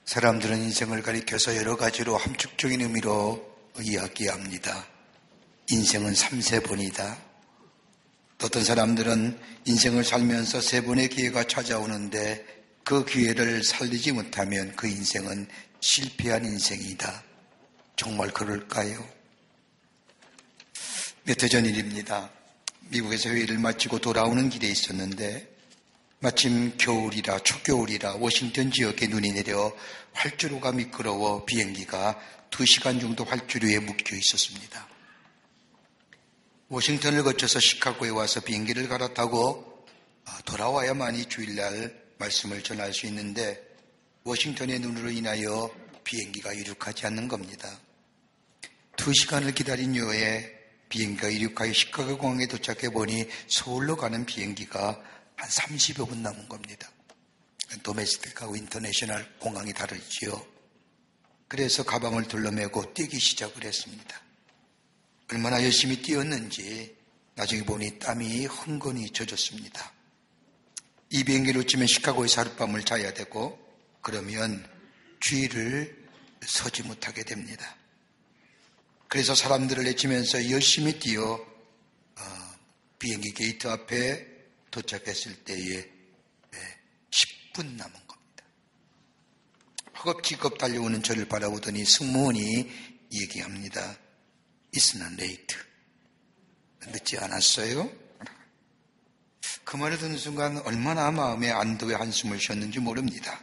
사람들은 인생을 가리켜서 여러 가지로 함축적인 의미로 이야기합니다. 인생은 3세번이다. 또 어떤 사람들은 인생을 살면서 3번의 기회가 찾아오는데 그 기회를 살리지 못하면 그 인생은 실패한 인생이다. 정말 그럴까요? 몇 해 전 일입니다. 미국에서 회의를 마치고 돌아오는 길에 있었는데 마침 겨울이라 초겨울이라 워싱턴 지역에 눈이 내려 활주로가 미끄러워 비행기가 2시간 정도 활주로에 묶여 있었습니다. 워싱턴을 거쳐서 시카고에 와서 비행기를 갈아타고 돌아와야만이 주일날 말씀을 전할 수 있는데 워싱턴의 눈으로 인하여 비행기가 이륙하지 않는 겁니다. 2시간을 기다린 이후에 비행기가 이륙하여 시카고 공항에 도착해 보니 서울로 가는 비행기가 한 30여 분 남은 겁니다. 도메스틱하고 인터내셔널 공항이 다르지요. 그래서 가방을 둘러매고 뛰기 시작을 했습니다. 얼마나 열심히 뛰었는지 나중에 보니 땀이 흥건히 젖었습니다. 이 비행기를 놓치면 시카고에서 하룻밤을 자야 되고 그러면 주일을 서지 못하게 됩니다. 그래서 사람들을 내치면서 열심히 뛰어 비행기 게이트 앞에 도착했을 때에 10분 남은 겁니다. 허겁지겁 달려오는 저를 바라보더니 승무원이 얘기합니다. It's not late. 늦지 않았어요? 그 말을 듣는 순간 얼마나 마음에 안도의 한숨을 쉬었는지 모릅니다.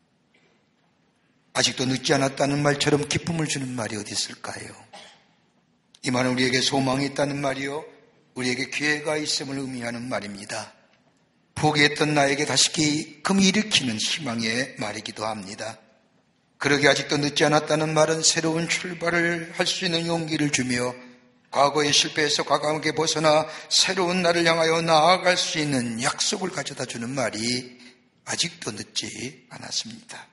아직도 늦지 않았다는 말처럼 기쁨을 주는 말이 어디 있을까요? 이 말은 우리에게 소망이 있다는 말이요, 우리에게 기회가 있음을 의미하는 말입니다. 포기했던 나에게 다시금 일으키는 희망의 말이기도 합니다. 그러게 아직도 늦지 않았다는 말은 새로운 출발을 할 수 있는 용기를 주며 과거의 실패에서 과감하게 벗어나 새로운 날을 향하여 나아갈 수 있는 약속을 가져다 주는 말이 아직도 늦지 않았습니다.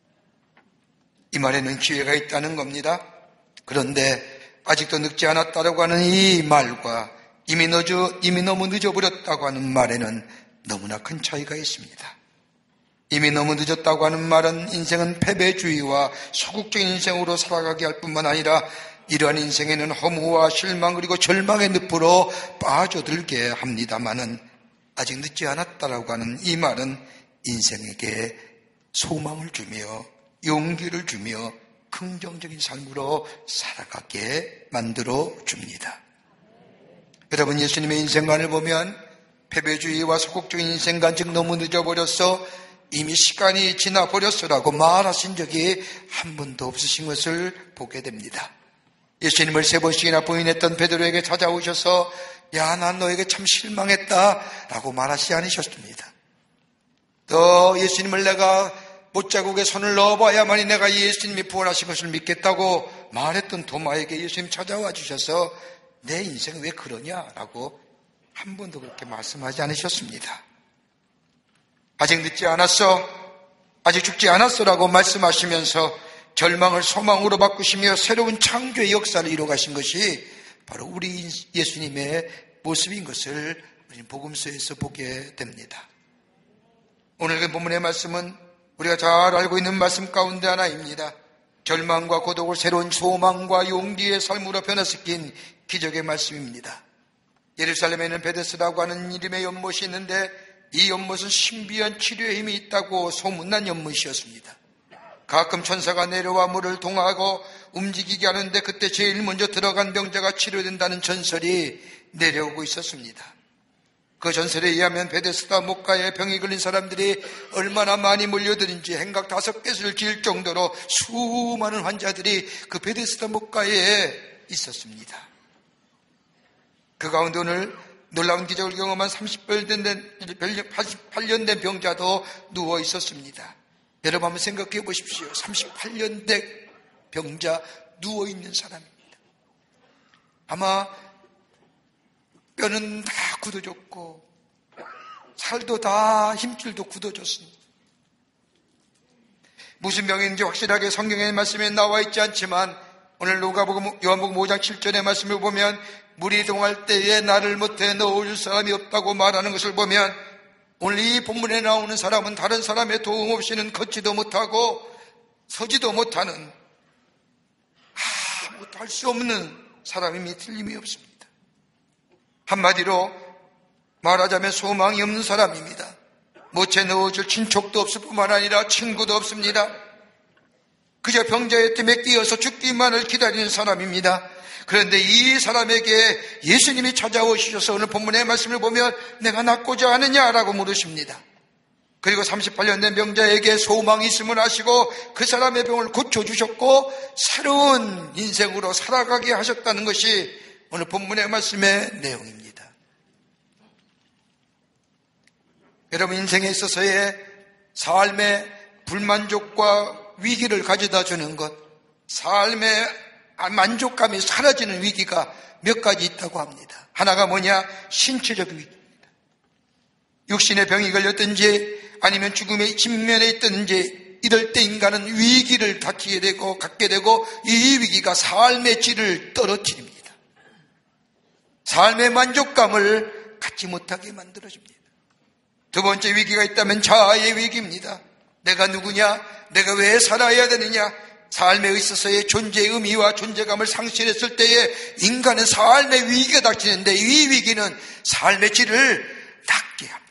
이 말에는 기회가 있다는 겁니다. 그런데 아직도 늦지 않았다고 하는 이 말과 이미 너무 늦어버렸다고 하는 말에는 너무나 큰 차이가 있습니다. 이미 너무 늦었다고 하는 말은 인생은 패배주의와 소극적인 인생으로 살아가게 할 뿐만 아니라 이러한 인생에는 허무와 실망 그리고 절망의 늪으로 빠져들게 합니다마는 아직 늦지 않았다라고 하는 이 말은 인생에게 소망을 주며 용기를 주며 긍정적인 삶으로 살아가게 만들어 줍니다. 여러분, 예수님의 인생관을 보면 패배주의와 소극적인 인생관, 즉 너무 늦어버렸어, 이미 시간이 지나버렸어라고 말하신 적이 한 번도 없으신 것을 보게 됩니다. 예수님을 3번씩이나 부인했던 베드로에게 찾아오셔서 야, 난 너에게 참 실망했다라고 말하지 않으셨습니다. 또 예수님을 내가 못자국에 손을 넣어봐야만이 내가 예수님이 부활하신 것을 믿겠다고 말했던 도마에게 예수님 찾아와 주셔서 내 인생은 왜 그러냐라고 한 번도 그렇게 말씀하지 않으셨습니다. 아직 늦지 않았어, 아직 죽지 않았어라고 말씀하시면서 절망을 소망으로 바꾸시며 새로운 창조의 역사를 이뤄가신 것이 바로 우리 예수님의 모습인 것을 우리 복음서에서 보게 됩니다. 오늘 그 본문의 말씀은 우리가 잘 알고 있는 말씀 가운데 하나입니다. 절망과 고독을 새로운 소망과 용기의 삶으로 변화시킨 기적의 말씀입니다. 예루살렘에는 베데스다라고 하는 이름의 연못이 있는데 이 연못은 신비한 치료의 힘이 있다고 소문난 연못이었습니다. 가끔 천사가 내려와 물을 동하고 움직이게 하는데 그때 제일 먼저 들어간 병자가 치료된다는 전설이 내려오고 있었습니다. 그 전설에 의하면 베데스다 목가에 병이 걸린 사람들이 얼마나 많이 몰려드는지 행각 5개를 지을 정도로 수많은 환자들이 그 베데스다 목가에 있었습니다. 그 가운데 오늘 놀라운 기적을 경험한 88년 된 병자도 누워 있었습니다. 여러분 한번 생각해 보십시오. 38년 된 병자 누워 있는 사람입니다. 아마 뼈는 다 굳어졌고 살도 다 힘줄도 굳어졌습니다. 무슨 병인지 확실하게 성경의 말씀에 나와 있지 않지만 오늘 요한복음 5장 7절의 말씀을 보면 물이 동할 때에 나를 못해 넣어줄 사람이 없다고 말하는 것을 보면 오늘 이 본문에 나오는 사람은 다른 사람의 도움 없이는 걷지도 못하고 서지도 못하는 아무것도 할 수 없는 사람임이 틀림이 없습니다. 한마디로 말하자면 소망이 없는 사람입니다. 못에 넣어줄 친척도 없을 뿐만 아니라 친구도 없습니다. 그저 병자의 틈에 끼어서 죽기만을 기다리는 사람입니다. 그런데 이 사람에게 예수님이 찾아오셔서 오늘 본문의 말씀을 보면 내가 낫고자 하느냐라고 물으십니다. 그리고 38년 된 병자에게 소망이 있음을 아시고 그 사람의 병을 고쳐주셨고 새로운 인생으로 살아가게 하셨다는 것이 오늘 본문의 말씀의 내용입니다. 여러분, 인생에 있어서의 삶의 불만족과 위기를 가져다 주는 것, 삶의 만족감이 사라지는 위기가 몇 가지 있다고 합니다. 하나가 뭐냐? 신체적 위기입니다. 육신의 병이 걸렸든지 아니면 죽음의 직면에 있든지 이럴 때 인간은 위기를 갖게 되고 이 위기가 삶의 질을 떨어뜨립니다. 삶의 만족감을 갖지 못하게 만들어줍니다. 두 번째 위기가 있다면 자아의 위기입니다. 내가 누구냐? 내가 왜 살아야 되느냐? 삶에 있어서의 존재의 의미와 존재감을 상실했을 때에 인간은 삶의 위기가 닥치는데 이 위기는 삶의 질을 낮게 합니다.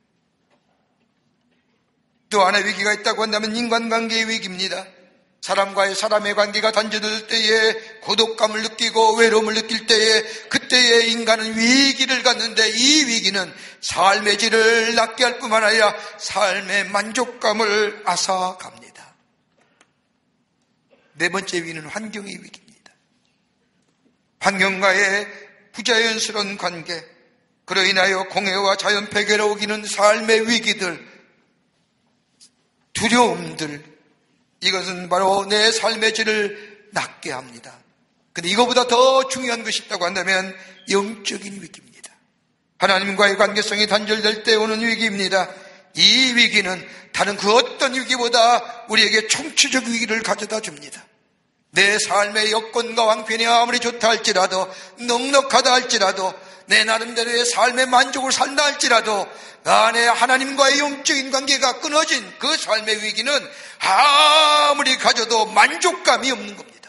또 하나의 위기가 있다고 한다면 인간관계의 위기입니다. 사람과의 사람의 관계가 단절될 때에 고독감을 느끼고 외로움을 느낄 때에 그때에 인간은 위기를 갖는데 이 위기는 삶의 질을 낮게 할 뿐만 아니라 삶의 만족감을 앗아갑니다. 네 번째 위기는 환경의 위기입니다. 환경과의 부자연스러운 관계, 그로 인하여 공해와 자연 폐괴로 오기는 삶의 위기들, 두려움들, 이것은 바로 내 삶의 질을 낮게 합니다. 그런데 이거보다 더 중요한 것이 있다고 한다면 영적인 위기입니다. 하나님과의 관계성이 단절될 때 오는 위기입니다. 이 위기는 다른 그 어떤 위기보다 우리에게 총체적 위기를 가져다 줍니다. 내 삶의 여건과 형편이 아무리 좋다 할지라도, 넉넉하다 할지라도, 내 나름대로의 삶의 만족을 산다 할지라도 안에 하나님과의 영적인 관계가 끊어진 그 삶의 위기는 아무리 가져도 만족감이 없는 겁니다.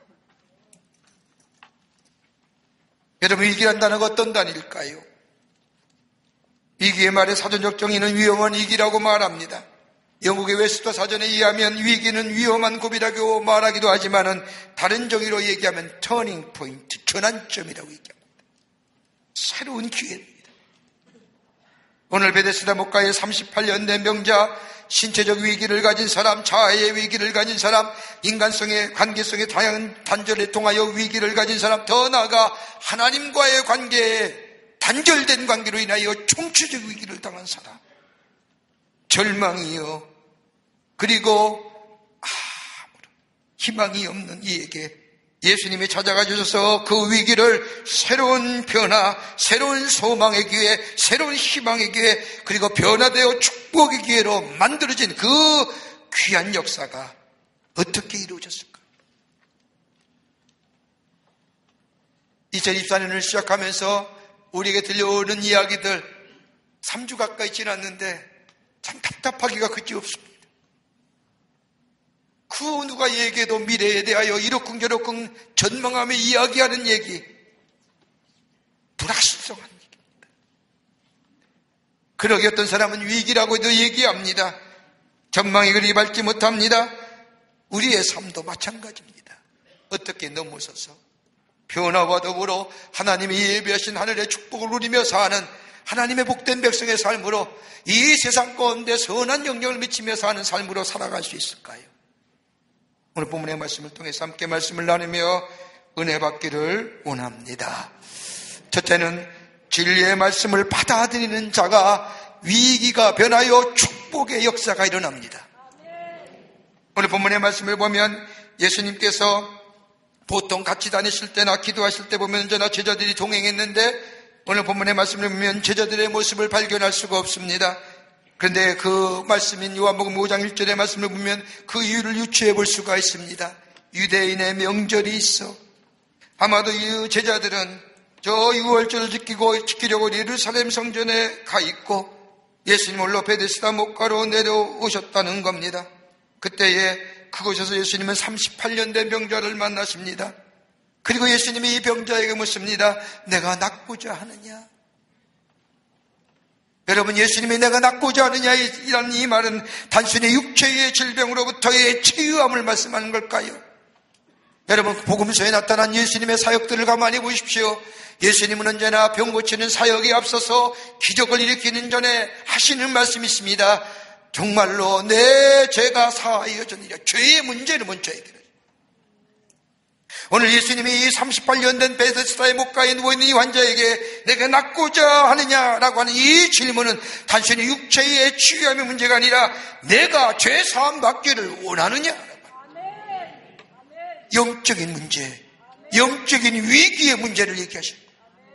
여러분, 위기란 단어가 어떤 단어일까요? 위기의 말의 사전적 정의는 위험한 위기라고 말합니다. 영국의 웨스터 사전에 의하면 위기는 위험한 고비라고 말하기도 하지만은 다른 정의로 얘기하면 터닝 포인트, 전환점이라고 얘기합니다. 새로운 기회입니다. 오늘 베데스다 목가의 38년 된 병자, 신체적 위기를 가진 사람, 자아의 위기를 가진 사람, 인간성의 관계성의 다양한 단절에 통하여 위기를 가진 사람, 더 나아가 하나님과의 관계에 단절된 관계로 인하여 총체적 위기를 당한 사람, 절망이요, 그리고 아무런 희망이 없는 이에게 예수님이 찾아가 주셔서 그 위기를 새로운 변화, 새로운 소망의 기회, 새로운 희망의 기회, 그리고 변화되어 축복의 기회로 만들어진 그 귀한 역사가 어떻게 이루어졌을까? 2024년을 시작하면서 우리에게 들려오는 이야기들 3주 가까이 지났는데 참 답답하기가 그지없습니다. 그 누가 얘기해도 미래에 대하여 이러쿵저러쿵 전망하며 이야기하는 얘기, 불확실성한 얘기입니다. 그러게 어떤 사람은 위기라고도 얘기합니다. 전망이 그리 밝지 못합니다. 우리의 삶도 마찬가지입니다. 어떻게 넘어서서 변화와 더불어 하나님이 예비하신 하늘의 축복을 누리며 사는 하나님의 복된 백성의 삶으로 이 세상 가운데 선한 영향을 미치며 사는 삶으로 살아갈 수 있을까요? 오늘 본문의 말씀을 통해서 함께 말씀을 나누며 은혜 받기를 원합니다. 첫째는 진리의 말씀을 받아들이는 자가 위기가 변하여 축복의 역사가 일어납니다. 오늘 본문의 말씀을 보면 예수님께서 보통 같이 다니실 때나 기도하실 때 보면 저나 제자들이 동행했는데 오늘 본문의 말씀을 보면 제자들의 모습을 발견할 수가 없습니다. 그런데 그 말씀인 요한복음 5장 1절의 말씀을 보면 그 이유를 유추해 볼 수가 있습니다. 유대인의 명절이 있어 아마도 이 제자들은 저 유월절을 지키려고 예루살렘 성전에 가 있고 예수님 홀로 베데스다 목가로 내려오셨다는 겁니다. 그때에 그곳에서 예수님은 38년 된 병자를 만나십니다. 그리고 예수님이 이 병자에게 묻습니다. 내가 낫고자 하느냐? 여러분, 예수님이 내가 낫고자 하느냐이라는 이 말은 단순히 육체의 질병으로부터의 치유함을 말씀하는 걸까요? 여러분, 복음서에 나타난 예수님의 사역들을 가만히 보십시오. 예수님은 언제나 병 고치는 사역에 앞서서 기적을 일으키는 전에 하시는 말씀이 있습니다. 정말로 내 죄가 사하여졌느니라. 죄의 문제를 먼저 해결해요. 오늘 예수님이 이 38년 된 베데스다의 목가에 누워있는 이 환자에게 내가 낫고자 하느냐라고 하는 이 질문은 단순히 육체의 치유함의 문제가 아니라 내가 죄 사함 받기를 원하느냐, 영적인 문제, 영적인 위기의 문제를 얘기하십니다.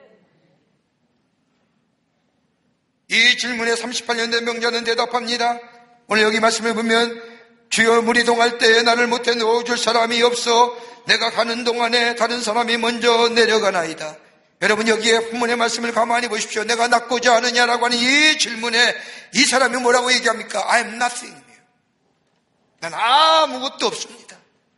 이 질문에 38년 된 병자는 대답합니다. 오늘 여기 말씀을 보면 주여 물이 동할 때에 나를 못해 놓아줄 사람이 없어 내가 가는 동안에 다른 사람이 먼저 내려가나이다. 여러분, 여기에 본문의 말씀을 가만히 보십시오. 내가 낫고자 하느냐라고 하는 이 질문에 이 사람이 뭐라고 얘기합니까? I am nothing. 난 아무것도 없습니다.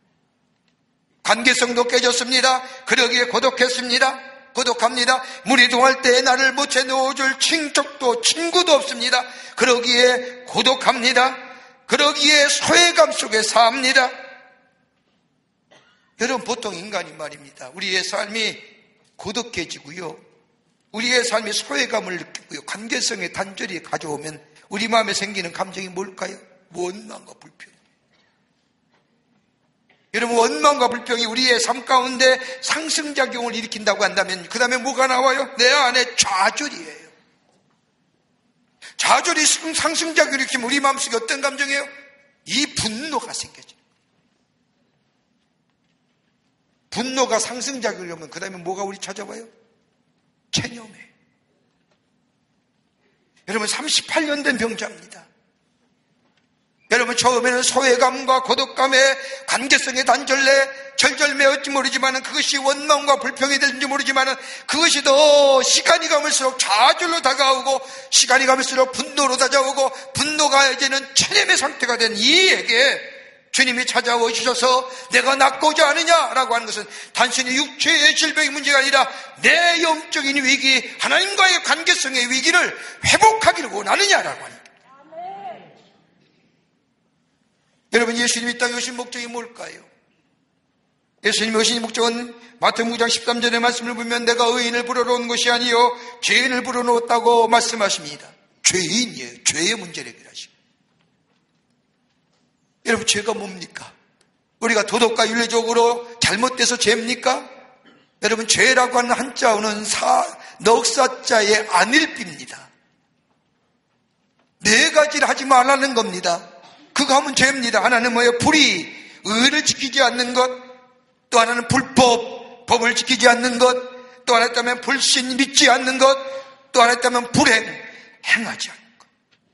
관계성도 깨졌습니다. 그러기에 고독합니다. 물이 동할 때에 나를 못해 놓아줄 친척도 친구도 없습니다. 그러기에 고독합니다. 그러기에 소외감 속에 삽니다. 여러분, 보통 인간이 말입니다. 우리의 삶이 고독해지고요, 우리의 삶이 소외감을 느끼고요, 관계성의 단절이 가져오면 우리 마음에 생기는 감정이 뭘까요? 원망과 불평. 여러분, 원망과 불평이 우리의 삶 가운데 상승작용을 일으킨다고 한다면 그 다음에 뭐가 나와요? 내 안에 좌절이에요. 좌절이 상승작용을 일으키면 우리 마음속에 어떤 감정이에요? 이 분노가 생겨져요. 분노가 상승작용을 하면 그 다음에 뭐가 우리 찾아와요? 체념해. 여러분, 38년 된 병자입니다. 여러분, 처음에는 소외감과 고독감에 관계성의 단절내 절절매었지 모르지만 그것이 원망과 불평이 될지 모르지만 그것이 더 시간이 가면서 좌절로 다가오고 시간이 가면서 분노로 다가오고 분노가 이제는 체념의 상태가 된 이에게 주님이 찾아오셔서 내가 낫고자 하느냐라고 하는 것은 단순히 육체의 질병의 문제가 아니라 내 영적인 위기, 하나님과의 관계성의 위기를 회복하기를 원하느냐라고 합니다. 여러분, 예수님이 이 땅에 오신 목적이 뭘까요? 예수님이 오신 목적은 마태복음 9장 13절의 말씀을 보면 내가 의인을 부르러 온 것이 아니요 죄인을 부르러 왔다고 말씀하십니다. 죄인이에요. 죄의 문제를 해결하십니다. 여러분, 죄가 뭡니까? 우리가 도덕과 윤리적으로 잘못돼서 죄입니까? 여러분, 죄라고 하는 한자어는 넉사자의 안일비입니다. 네 가지를 하지 말라는 겁니다. 그거 하면 죄입니다. 하나는 뭐예요? 불의, 의를 지키지 않는 것. 또 하나는 불법, 법을 지키지 않는 것. 또 하나 있다면 불신, 믿지 않는 것. 또 하나 있다면 불행, 행하지 않는 것.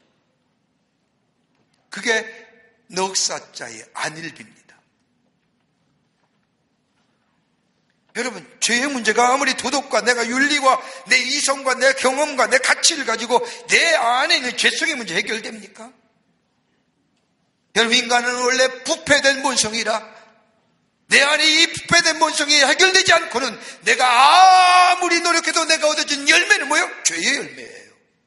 그게 넉사자의 안일비입니다. 여러분, 죄의 문제가 아무리 도덕과 내가 윤리와 내 이성과 내 경험과 내 가치를 가지고 내 안에 있는 죄성의 문제 해결됩니까? 여러분, 인간은 원래 부패된 본성이라 내 안에 이 부패된 본성이 해결되지 않고는 내가 아무리 노력해도 내가 얻어진 열매는 뭐예요? 죄의 열매예요.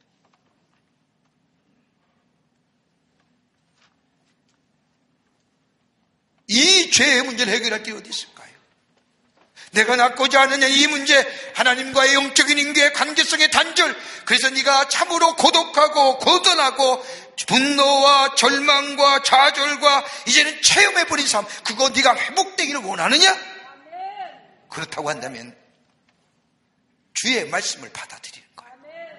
이 죄의 문제를 해결할 길이 어디 있을까요? 내가 낫고자 하느냐, 이 문제, 하나님과의 영적인 인계의 관계성의 단절. 그래서 네가 참으로 고독하고 고단하고 분노와 절망과 좌절과 이제는 체험해버린 삶, 그거 네가 회복되기를 원하느냐? 그렇다고 한다면 주의 말씀을 받아들이는 거예요.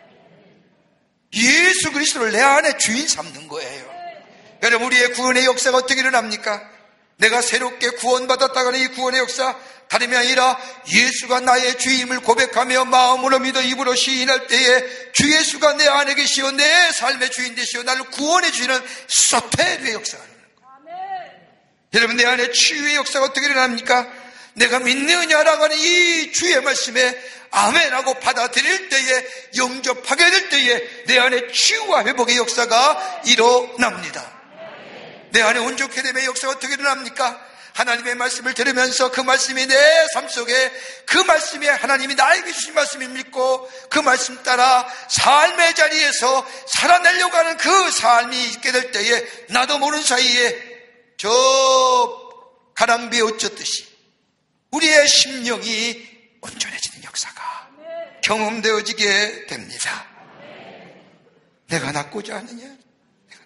예수 그리스도를 내 안에 주인 삼는 거예요. 여러분, 우리의 구원의 역사가 어떻게 일어납니까? 내가 새롭게 구원받았다가는 이 구원의 역사 다름이 아니라 예수가 나의 주임을 고백하며 마음으로 믿어 입으로 시인할 때에 주 예수가 내 안에 계시오 내 삶의 주인 되시오 나를 구원해 주시는 소테르의 역사가 일어납니다. 여러분, 내 안에 치유의 역사가 어떻게 일어납니까? 내가 믿느냐라고 하는 이 주의 말씀에 아멘하고 받아들일 때에, 영접하게 될 때에 내 안에 치유와 회복의 역사가 일어납니다. 내 안에 운 좋게 됨의 역사가 어떻게 일어납니까? 하나님의 말씀을 들으면서 그 말씀이 내 삶 속에, 그 말씀이 하나님이 나에게 주신 말씀을 믿고 그 말씀 따라 삶의 자리에서 살아내려고 하는 그 삶이 있게 될 때에 나도 모르는 사이에 저 가랑비에 어쩌듯이 우리의 심령이 온전해지는 역사가 경험되어지게 됩니다. 내가 낫고자 하느냐? 내가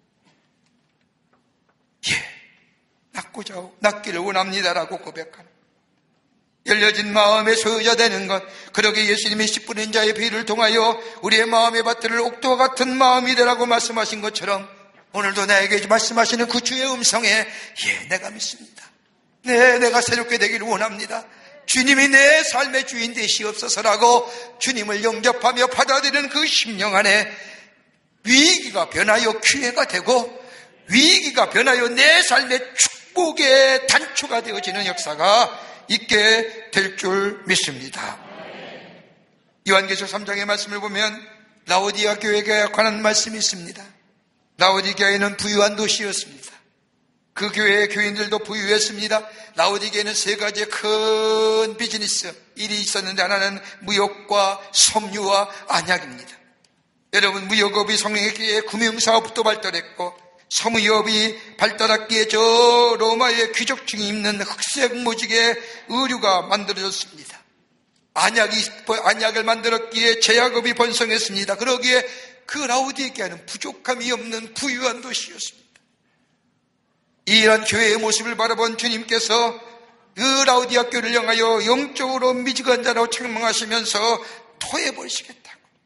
낫고자 낫기를 원합니다라고 고백하는, 열려진 마음에 소유자되는 것, 그러게 예수님이 씨 뿌린 자의 비유를 통하여 우리의 마음의 밭들을 옥토와 같은 마음이 되라고 말씀하신 것처럼 오늘도 나에게 말씀하시는 그 주의 음성에 내가 믿습니다. 내가 새롭게 되기를 원합니다. 주님이 내 삶의 주인 되시옵소서라고 주님을 영접하며 받아들이는 그 심령 안에 위기가 변하여 기회가 되고, 위기가 변하여 내 삶의 축복의 단초가 되어지는 역사가 있게 될 줄 믿습니다. 요한계시록 3장의 말씀을 보면 라오디아 교회에 관한 말씀이 있습니다. 라오디게아는 부유한 도시였습니다. 그 교회의 교인들도 부유했습니다. 라오디게아는 세 가지의 큰 비즈니스 일이 있었는데, 하나는 무역과 섬유와 안약입니다. 여러분, 무역업이 성행했기에 금융사업도 발달했고, 섬유업이 발달했기에 저 로마의 귀족층이 입는 흑색 무지개 의류가 만들어졌습니다. 안약을 만들었기에 제약업이 번성했습니다. 그러기에 그 라오디게아는 부족함이 없는 부유한 도시였습니다. 이러한 교회의 모습을 바라본 주님께서 그 라오디아 교회를 향하여 영적으로 미지근한 자라고 책망하시면서 토해버리시겠다고,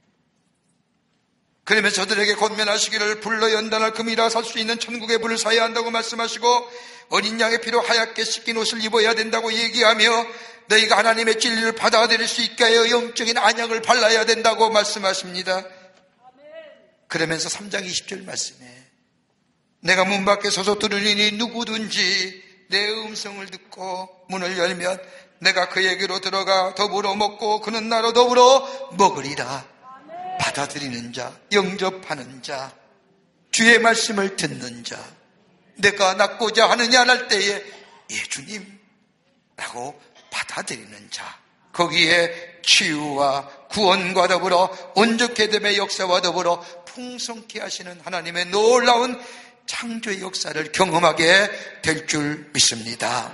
그러면서 저들에게 권면하시기를 불로 연단할 금이라 살 수 있는 천국의 불을 사야 한다고 말씀하시고, 어린 양의 피로 하얗게 씻긴 옷을 입어야 된다고 얘기하며 너희가 하나님의 진리를 받아들일 수 있게 하여 영적인 안약을 발라야 된다고 말씀하십니다. 그러면서 3장 20절 말씀에 내가 문 밖에 서서 들으리니 누구든지 내 음성을 듣고 문을 열면 내가 그에게로 들어가 더불어 먹고 그는 나로 더불어 먹으리라. 받아들이는 자, 영접하는 자, 주의 말씀을 듣는 자, 내가 낫고자 하느냐 할 때에 주님 라고 받아들이는 자, 거기에 치유와 구원과 더불어 온전케 됨의 역사와 더불어 풍성케 하시는 하나님의 놀라운 창조의 역사를 경험하게 될 줄 믿습니다.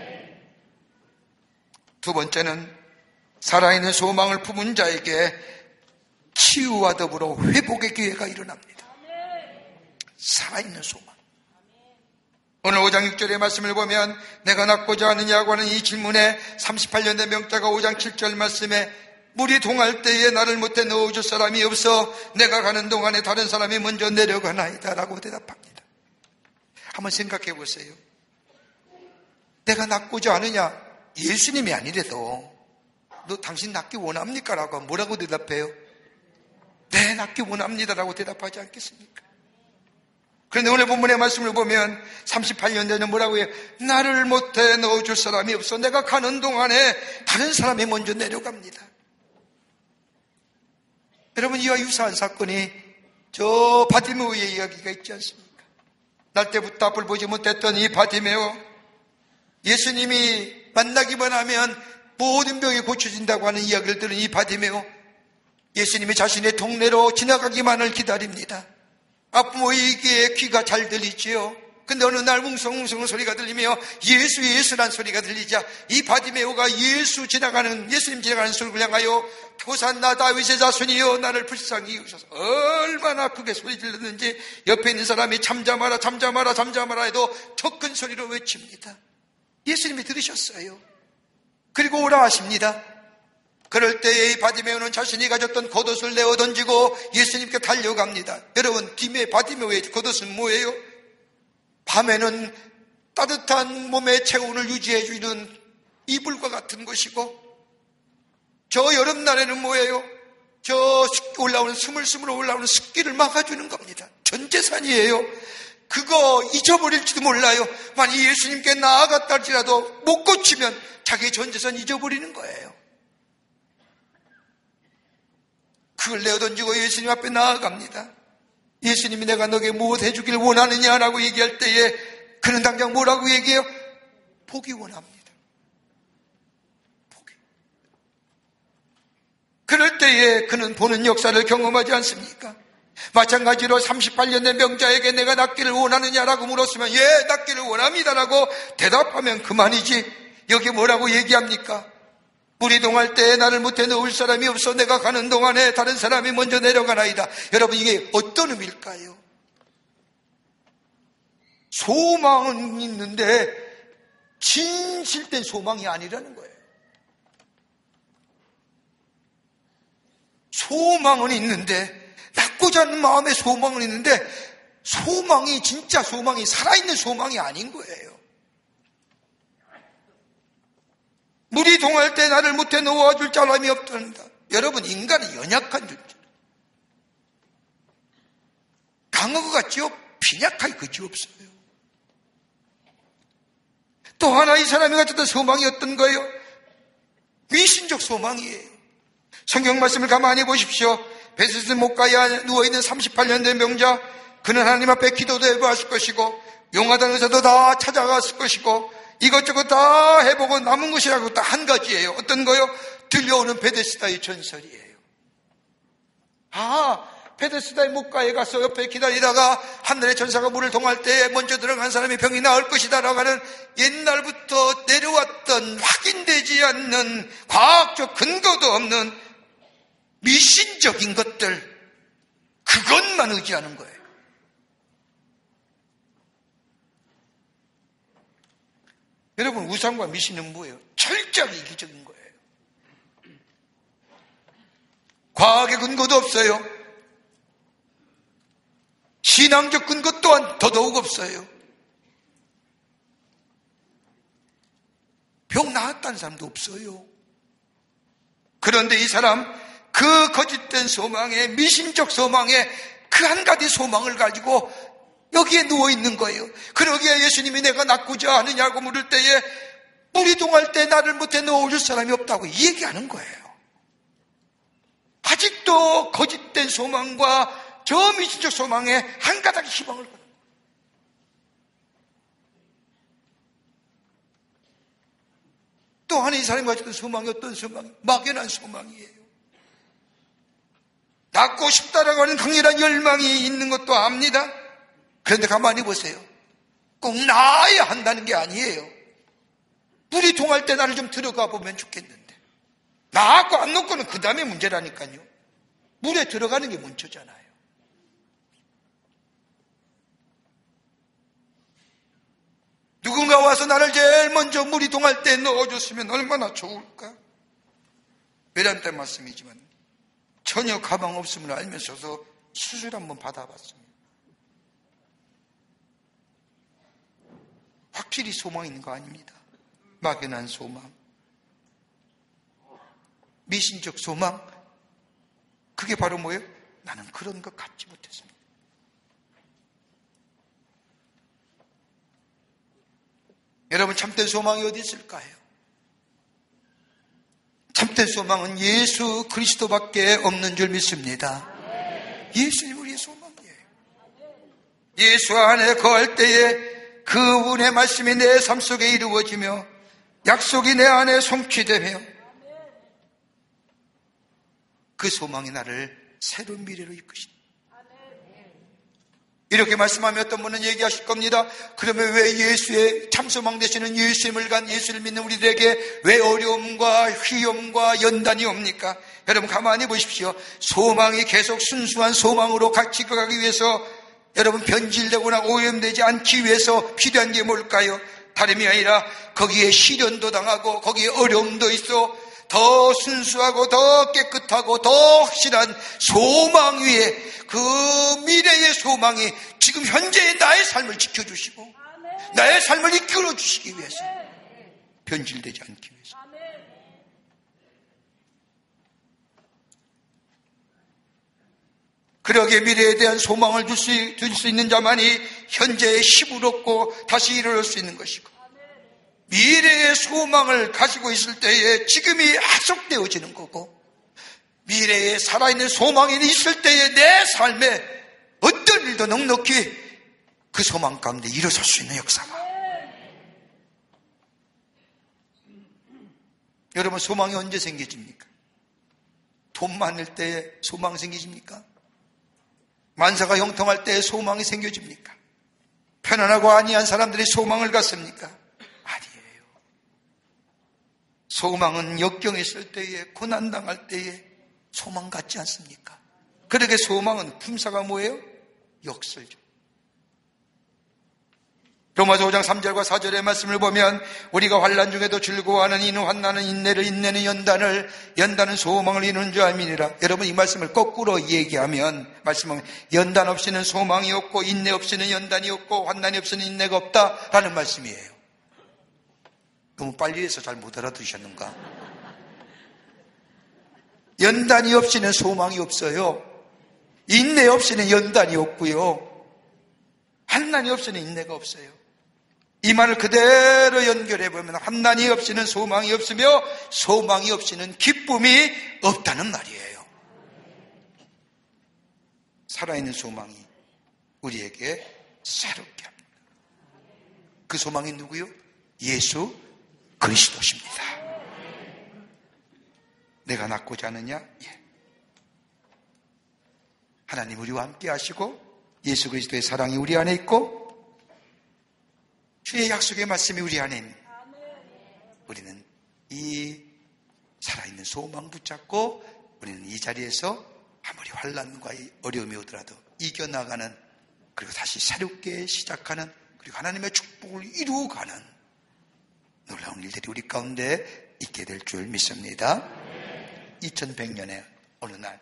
두 번째는 살아있는 소망을 품은 자에게 치유와 더불어 회복의 기회가 일어납니다. 살아있는 소망. 오늘 5장 6절의 말씀을 보면 내가 낫고자 하느냐고 하는 이 질문에 38년 된 명자가 5장 7절 말씀에 물이 동할 때에 나를 못해 넣어줄 사람이 없어 내가 가는 동안에 다른 사람이 먼저 내려가나이다 라고 대답합니다. 한번 생각해 보세요. 내가 낫고자 하느냐? 예수님이 아니래도 너 당신 낫기 원합니까? 라고 뭐라고 대답해요? 네, 낫기 원합니다라고 대답하지 않겠습니까? 그런데 오늘 본문의 말씀을 보면 38년 전에 뭐라고 해요? 나를 못해 넣어줄 사람이 없어 내가 가는 동안에 다른 사람이 먼저 내려갑니다. 여러분, 이와 유사한 사건이 저 바디메오의 이야기가 있지 않습니까? 날 때부터 앞을 보지 못했던 이 바디메오, 예수님이 만나기만 하면 모든 병이 고쳐진다고 하는 이야기를 들은 이 바디메오, 예수님이 자신의 동네로 지나가기만을 기다립니다. 아프모이기에 귀가 잘 들리지요. 근데 어느 날 웅성웅성 소리가 들리며 예수 예수란 소리가 들리자 이 바디메오가 예수님 지나가는 소리를 향하여 호산나 다윗의 자손이여 나를 불쌍히 여기소서, 얼마나 크게 소리 질렀는지 옆에 있는 사람이 잠잠하라 잠잠하라 잠잠하라 해도 더 큰 소리로 외칩니다. 예수님이 들으셨어요. 그리고 오라 하십니다. 그럴 때에 이 바디메오는 자신이 가졌던 겉옷을 내어 던지고 예수님께 달려갑니다. 여러분, 바디메오의 겉옷은 뭐예요? 밤에는 따뜻한 몸의 체온을 유지해 주는 이불과 같은 것이고, 저 여름날에는 뭐예요? 저 올라오는 스물스물 올라오는 습기를 막아주는 겁니다. 전 재산이에요. 그거 잊어버릴지도 몰라요. 만약 예수님께 나아갔다 할지라도 못 고치면 자기 전 재산 잊어버리는 거예요. 그걸 내어던지고 예수님 앞에 나아갑니다. 예수님이 내가 너에게 무엇 해주길 원하느냐라고 얘기할 때에 그는 당장 뭐라고 얘기해요? 보기 원합니다. 보기. 그럴 때에 그는 보는 역사를 경험하지 않습니까? 마찬가지로 38년 된 병자에게 내가 낫기를 원하느냐라고 물었으면 예, 낫기를 원합니다라고 대답하면 그만이지. 여기 뭐라고 얘기합니까? 물이 동할 때에 나를 못해 넣을 사람이 없어 내가 가는 동안에 다른 사람이 먼저 내려가나이다. 여러분, 이게 어떤 의미일까요? 소망은 있는데 진실된 소망이 아니라는 거예요. 소망은 있는데, 낫고자 하는 마음의 소망은 있는데 소망이 진짜 소망이 살아있는 소망이 아닌 거예요. 물이 동할 때 나를 못해 놓아줄 사람이 없단다. 여러분, 인간은 연약한 존재. 강한 것 같지요? 빈약하기 그지없어요. 또 하나 이 사람이 가졌던 소망이 어떤 거예요? 미신적 소망이에요. 성경 말씀을 가만히 보십시오. 베세스 목가에 누워있는 38년 된 병자, 그는 하나님 앞에 기도도 해보았을 것이고 용하던 의사도 다 찾아갔을 것이고 이것저것 다 해보고 남은 것이라고 딱 한 가지예요. 어떤 거요? 들려오는 베데스다의 전설이에요. 베데스다의 목가에 가서 옆에 기다리다가 하늘의 전사가 물을 동할 때에 먼저 들어간 사람이 병이 나을 것이다 라고 하는 옛날부터 내려왔던 확인되지 않는 과학적 근거도 없는 미신적인 것들, 그것만 의지하는 거예요. 여러분, 우상과 미신은 뭐예요? 철저하게 이기적인 거예요. 과학의 근거도 없어요. 신앙적 근거 또한 더더욱 없어요. 병 나았다는 사람도 없어요. 그런데 이 사람, 그 거짓된 소망에, 미신적 소망에 그 한 가지 소망을 가지고 여기에 누워있는 거예요. 그러기에 예수님이 내가 낫고자 하느냐고 물을 때에 물이 동할 때 나를 못해 넣어줄 사람이 없다고 얘기하는 거예요. 아직도 거짓된 소망과 저 미신적 소망에 한 가닥 희망을 거는 거예요. 또 하나 이 사람이 가졌던 소망이 어떤 소망이? 막연한 소망이에요. 낫고 싶다라고 하는 강렬한 열망이 있는 것도 압니다. 그런데 가만히 보세요. 꼭 나아야 한다는 게 아니에요. 물이 동할 때 나를 좀 들어가 보면 좋겠는데. 나하고 안 놓고는 그 다음에 문제라니까요. 물에 들어가는 게 문제잖아요. 누군가 와서 나를 제일 먼저 물이 동할 때 넣어줬으면 얼마나 좋을까? 외람된 말씀이지만 전혀 가망 없음을 알면서도 수술 한번 받아봤습니다. 확실히 소망 있는 거 아닙니다. 막연한 소망, 미신적 소망, 그게 바로 뭐예요? 나는 그런 것 갖지 못했습니다. 여러분, 참된 소망이 어디 있을까요? 참된 소망은 예수 그리스도밖에 없는 줄 믿습니다. 예수님 우리의 소망이에요. 예수 안에 거할 때에 그분의 말씀이 내 삶 속에 이루어지며 약속이 내 안에 성취되며 그 소망이 나를 새로운 미래로 이끄신다. 이렇게 말씀하면 어떤 분은 얘기하실 겁니다. 그러면 왜 예수의 참소망 되시는 예수님을 간 예수를 믿는 우리들에게 왜 어려움과 휘염과 연단이 옵니까? 여러분 가만히 보십시오. 소망이 계속 순수한 소망으로 같이 가기 위해서 여러분 변질되거나 오염되지 않기 위해서 필요한 게 뭘까요? 다름이 아니라 거기에 시련도 당하고 거기에 어려움도 있어 더 순수하고 더 깨끗하고 더 확실한 소망 위에 그 미래의 소망이 지금 현재의 나의 삶을 지켜주시고 나의 삶을 이끌어 주시기 위해서 변질되지 않기 위해서 그러기에 미래에 대한 소망을 줄 수 있는 자만이 현재의 힘을 얻고 다시 일어날 수 있는 것이고 미래의 소망을 가지고 있을 때에 지금이 하속되어지는 거고 미래에 살아있는 소망이 있을 때에 내 삶에 어떤 일도 넉넉히 그 소망 가운데 일어설 수 있는 역사가. 여러분, 소망이 언제 생겨집니까? 돈 많을 때에 소망 생기십니까? 만사가 형통할 때에 소망이 생겨집니까? 편안하고 안이한 사람들이 소망을 갖습니까? 아니에요. 소망은 역경에 있을 때에, 고난당할 때에 소망 갖지 않습니까? 그러게 소망은 품사가 뭐예요? 역설죠. 로마서 5장 3절과 4절의 말씀을 보면 우리가 환난 중에도 즐거워하는 이는 환난은 인내를, 인내는 연단을, 연단은 소망을 이루는 줄 알미니라. 여러분, 이 말씀을 거꾸로 얘기하면, 말씀은 연단 없이는 소망이 없고 인내 없이는 연단이 없고 환난이 없이는 인내가 없다라는 말씀이에요. 너무 빨리 해서 잘 못 알아들으셨는가? 연단이 없이는 소망이 없어요. 인내 없이는 연단이 없고요. 환난이 없이는 인내가 없어요. 이 말을 그대로 연결해보면 환난이 없이는 소망이 없으며 소망이 없이는 기쁨이 없다는 말이에요. 살아있는 소망이 우리에게 새롭게 합니다. 그 소망이 누구요? 예수 그리스도십니다. 내가 낳고자 하느냐? 예. 하나님 우리와 함께 하시고 예수 그리스도의 사랑이 우리 안에 있고 주의 약속의 말씀이 우리 안에 있는, 우리는 이 살아있는 소망 붙잡고 우리는 이 자리에서 아무리 환난과 어려움이 오더라도 이겨나가는, 그리고 다시 새롭게 시작하는, 그리고 하나님의 축복을 이루어가는 놀라운 일들이 우리 가운데 있게 될 줄 믿습니다. 2100년의 어느 날,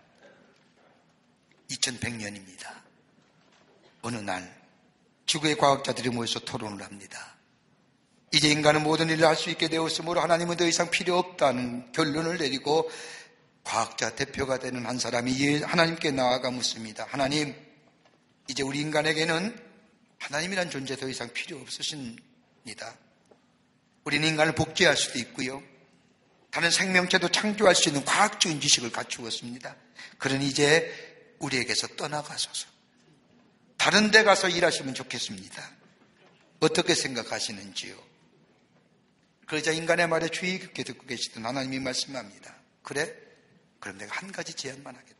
2100년입니다. 어느 날 지구의 과학자들이 모여서 토론을 합니다. 이제 인간은 모든 일을 할 수 있게 되었으므로 하나님은 더 이상 필요 없다는 결론을 내리고 과학자 대표가 되는 한 사람이 하나님께 나아가 묻습니다. 하나님, 이제 우리 인간에게는 하나님이란 존재 더 이상 필요 없으십니다. 우리는 인간을 복제할 수도 있고요, 다른 생명체도 창조할 수 있는 과학적인 지식을 갖추었습니다. 그러니 이제 우리에게서 떠나가소서 다른 데 가서 일하시면 좋겠습니다. 어떻게 생각하시는지요? 그러자 인간의 말에 주의 깊게 듣고 계시던 하나님이 말씀합니다. 그래? 그럼 내가 한 가지 제안만 하겠다.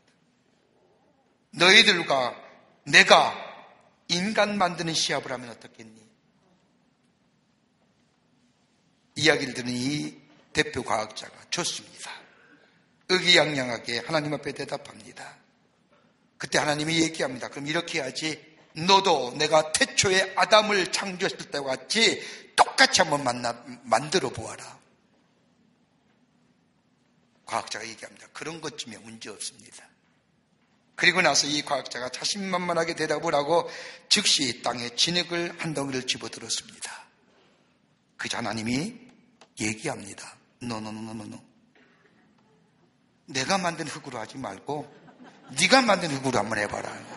너희들과 내가 인간 만드는 시합을 하면 어떻겠니? 이야기를 들은 이 대표 과학자가 좋습니다. 의기양양하게 하나님 앞에 대답합니다. 그때 하나님이 얘기합니다. 그럼 이렇게 해야지. 너도 내가 태초에 아담을 창조했을 때와 같이 똑같이 한번 만들어 보아라. 과학자가 얘기합니다. 그런 것쯤에 문제 없습니다. 그리고 나서 이 과학자가 자신만만하게 대답을 하고 즉시 땅에 진흙을 한 덩이를 집어들었습니다. 그저 하나님이 얘기합니다. No. 내가 만든 흙으로 하지 말고 네가 만든 흙으로 한번 해봐라.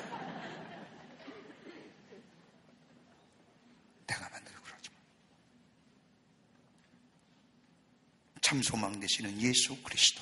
내가 만든 흙으로 하지 마. 참 소망 되시는 예수 그리스도,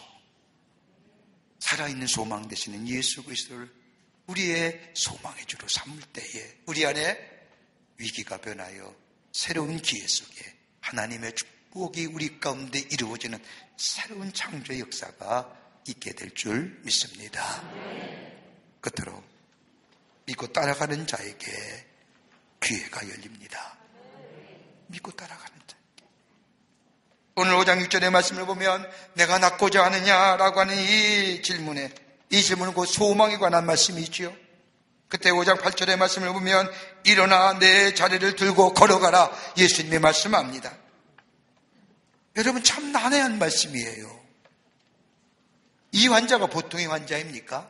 살아있는 소망 되시는 예수 그리스도를 우리의 소망의 주로 삼을 때에 우리 안에 위기가 변하여 새로운 기회 속에 하나님의 축복이 우리 가운데 이루어지는 새로운 창조의 역사가 있게 될 줄 믿습니다. 끝으로 믿고 따라가는 자에게 기회가 열립니다. 믿고 따라가는 자. 오늘 5장 6절의 말씀을 보면 내가 낳고자 하느냐라고 하는 이 질문은 곧 소망에 관한 말씀이지요. 그때 5장 8절의 말씀을 보면 일어나 내 자리를 들고 걸어가라, 예수님이 말씀합니다. 여러분, 참 난해한 말씀이에요. 이 환자가 보통의 환자입니까?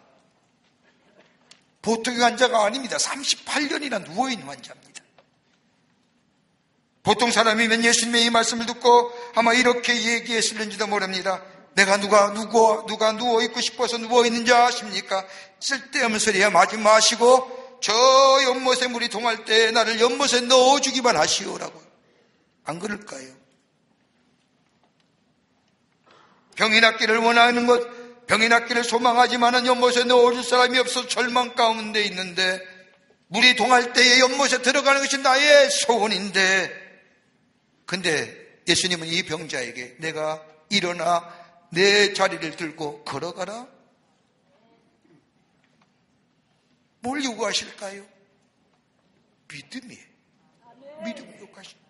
보통의 환자가 아닙니다. 38년이나 누워있는 환자입니다. 보통 사람이면 예수님의 이 말씀을 듣고 아마 이렇게 얘기했을는지도 모릅니다. 내가 누가 누워있고 싶어서 누워있는지 아십니까? 쓸데없는 소리 하지 마시고 저 연못에 물이 동할 때 나를 연못에 넣어주기만 하시오라고. 안 그럴까요? 병이 낫기를 원하는 것, 병이 낫기를 소망하지만은 연못에 넣어줄 사람이 없어서 절망 가운데 있는데 물이 동할 때에 연못에 들어가는 것이 나의 소원인데, 근데 예수님은 이 병자에게 내가 일어나 내 자리를 들고 걸어가라? 뭘 요구하실까요? 믿음이에요. 믿음을 요구하십니다.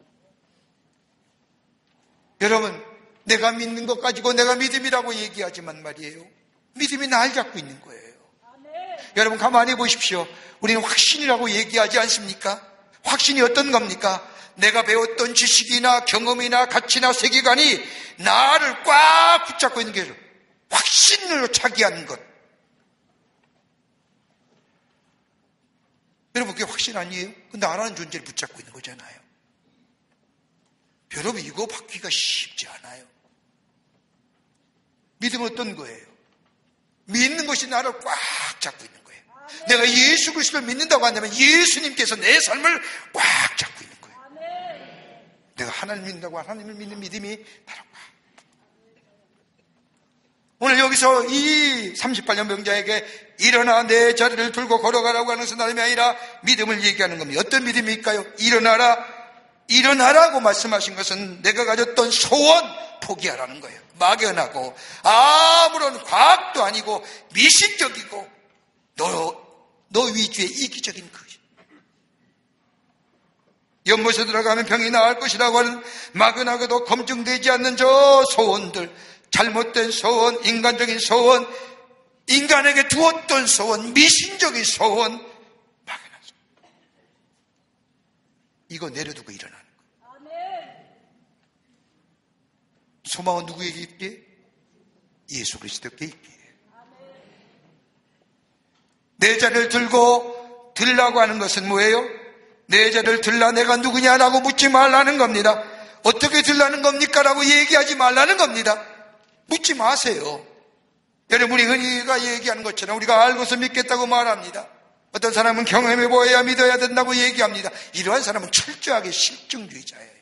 여러분, 내가 믿는 것 가지고 내가 믿음이라고 얘기하지만 말이에요, 믿음이 날 잡고 있는 거예요. 여러분 가만히 보십시오. 우리는 확신이라고 얘기하지 않습니까? 확신이 어떤 겁니까? 내가 배웠던 지식이나 경험이나 가치나 세계관이 나를 꽉 붙잡고 있는 게 확신으로 차기하는 것. 여러분 그게 확신 아니에요? 나라는 존재를 붙잡고 있는 거잖아요. 여러분 이거 바뀌기가 쉽지 않아요. 믿음은 어떤 거예요? 믿는 것이 나를 꽉 잡고 있는 거예요. 내가 예수 그리스도를 믿는다고 한다면 예수님께서 내 삶을 꽉 잡고 있는 거예요. 내가 하나님을 믿는다고 하나님을 믿는 믿음이 나를 꽉. 오늘 여기서 이 38년 병자에게 일어나 내 자리를 들고 걸어가라고 하는 것은 다름이 아니라 믿음을 얘기하는 겁니다. 어떤 믿음일까요? 일어나라고 말씀하신 것은 내가 가졌던 소원 포기하라는 거예요. 막연하고 아무런 과학도 아니고 미신적이고 너 위주의 이기적인 것이. 연못에 들어가면 병이 나을 것이라고 하는 막연하게도 검증되지 않는 저 소원들, 잘못된 소원, 인간적인 소원, 인간에게 두었던 소원, 미신적인 소원, 막연한 소원. 이거 내려두고 일어나는 거예요. 소망은 누구에게 있기에? 예수 그리스도께 있기에. 내 자리를 들고 들라고 하는 것은 뭐예요? 내 자리를 들라 내가 누구냐라고 묻지 말라는 겁니다. 어떻게 들라는 겁니까? 라고 얘기하지 말라는 겁니다. 묻지 마세요. 여러분이 흔히가 얘기하는 것처럼 우리가 알고서 믿겠다고 말합니다. 어떤 사람은 경험해 보아야 믿어야 된다고 얘기합니다. 이러한 사람은 철저하게 실증주의자예요.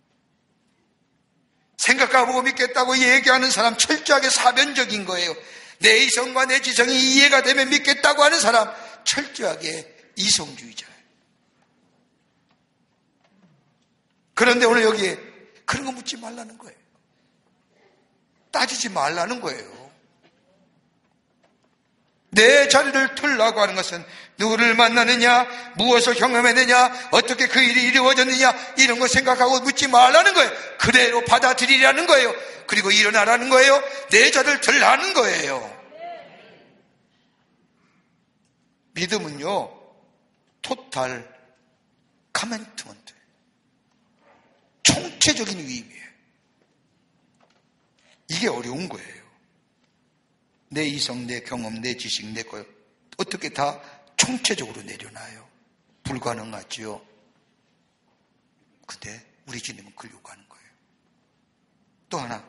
생각해보고 믿겠다고 얘기하는 사람 철저하게 사변적인 거예요. 내 이성과 내 지성이 이해가 되면 믿겠다고 하는 사람 철저하게 이성주의자예요. 그런데 오늘 여기에 그런 거 묻지 말라는 거예요. 따지지 말라는 거예요. 내 자리를 틀라고 하는 것은 누구를 만나느냐, 무엇을 경험했느냐, 어떻게 그 일이 이루어졌느냐 이런 거 생각하고 묻지 말라는 거예요. 그대로 받아들이라는 거예요. 그리고 일어나라는 거예요. 내 자리를 틀라는 거예요. 믿음은요, 토탈 커미트먼트, 총체적인 위임이에요. 이게 어려운 거예요. 내 이성, 내 경험, 내 지식, 내 거 어떻게 다 총체적으로 내려놔요? 불가능하지요. 근데 우리 주님은 그걸 요구하는 거예요. 또 하나,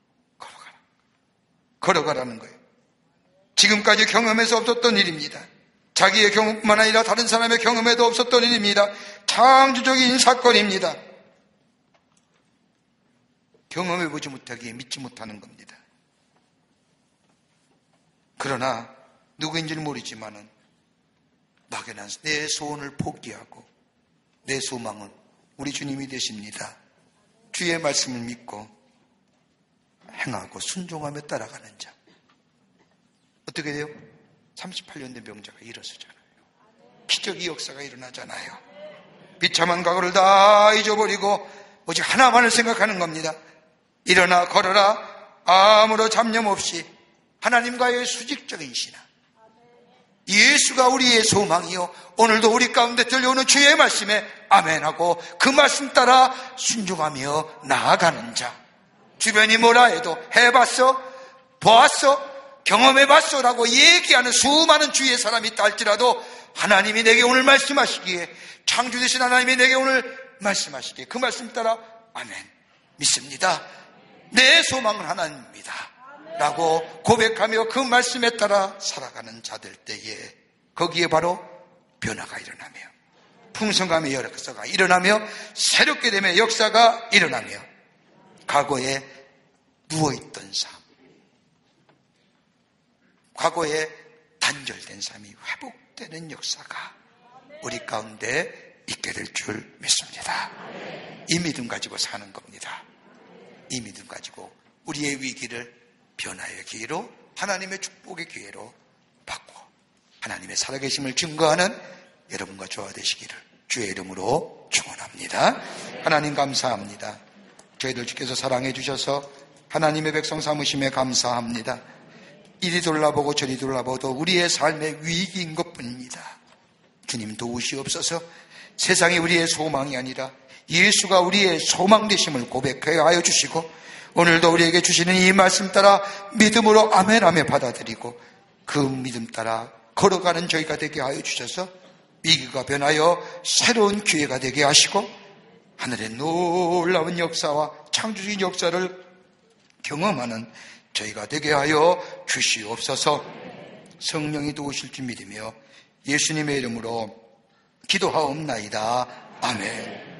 걸어가라는 거예요. 지금까지 경험해서 없었던 일입니다. 자기의 경험뿐만 아니라 다른 사람의 경험에도 없었던 일입니다. 창조적인 사건입니다. 경험해보지 못하기에 믿지 못하는 겁니다. 그러나 누구인지는 모르지만은 막연한 내 소원을 포기하고 내 소망은 우리 주님이 되십니다. 주의 말씀을 믿고 행하고 순종하며 따라가는 자. 어떻게 돼요? 38년 된 병자가 일어서잖아요. 기적의 역사가 일어나잖아요. 비참한 과거를 다 잊어버리고 오직 하나만을 생각하는 겁니다. 일어나 걸어라. 아무런 잡념 없이 하나님과의 수직적인 신앙. 예수가 우리의 소망이요, 오늘도 우리 가운데 들려오는 주의 말씀에 아멘하고 그 말씀 따라 순종하며 나아가는 자. 주변이 뭐라 해도 해봤어? 보았어? 경험해봤어? 라고 얘기하는 수많은 주위의 사람이 있다 할지라도 하나님이 내게 오늘 말씀하시기에, 창조되신 하나님이 내게 오늘 말씀하시기에 그 말씀 따라 아멘, 믿습니다. 내 소망은 하나님입니다 라고 고백하며 그 말씀에 따라 살아가는 자들 때에 거기에 바로 변화가 일어나며 풍성함의 역사가 일어나며 새롭게 되며 역사가 일어나며 과거에 누워있던 삶, 과거에 단절된 삶이 회복되는 역사가 우리 가운데 있게 될 줄 믿습니다. 이 믿음 가지고 사는 겁니다. 이 믿음 가지고 우리의 위기를 변화의 기회로, 하나님의 축복의 기회로 바꾸어 하나님의 살아계심을 증거하는 여러분과 저와 되시기를 주의 이름으로 축원합니다. 하나님 감사합니다. 저희들 주께서 사랑해 주셔서 하나님의 백성 삼으심에 감사합니다. 이리 돌아보고 저리 돌아보도 우리의 삶의 위기인 것뿐입니다. 주님 도우시옵소서. 세상이 우리의 소망이 아니라 예수가 우리의 소망 되심을 고백하여 하여 주시고, 오늘도 우리에게 주시는 이 말씀 따라 믿음으로 아멘하며 받아들이고 그 믿음 따라 걸어가는 저희가 되게 하여 주셔서 위기가 변하여 새로운 기회가 되게 하시고 하늘의 놀라운 역사와 창조적인 역사를 경험하는 저희가 되게 하여 주시옵소서. 성령이 도우실 줄 믿으며 예수님의 이름으로 기도하옵나이다. 아멘.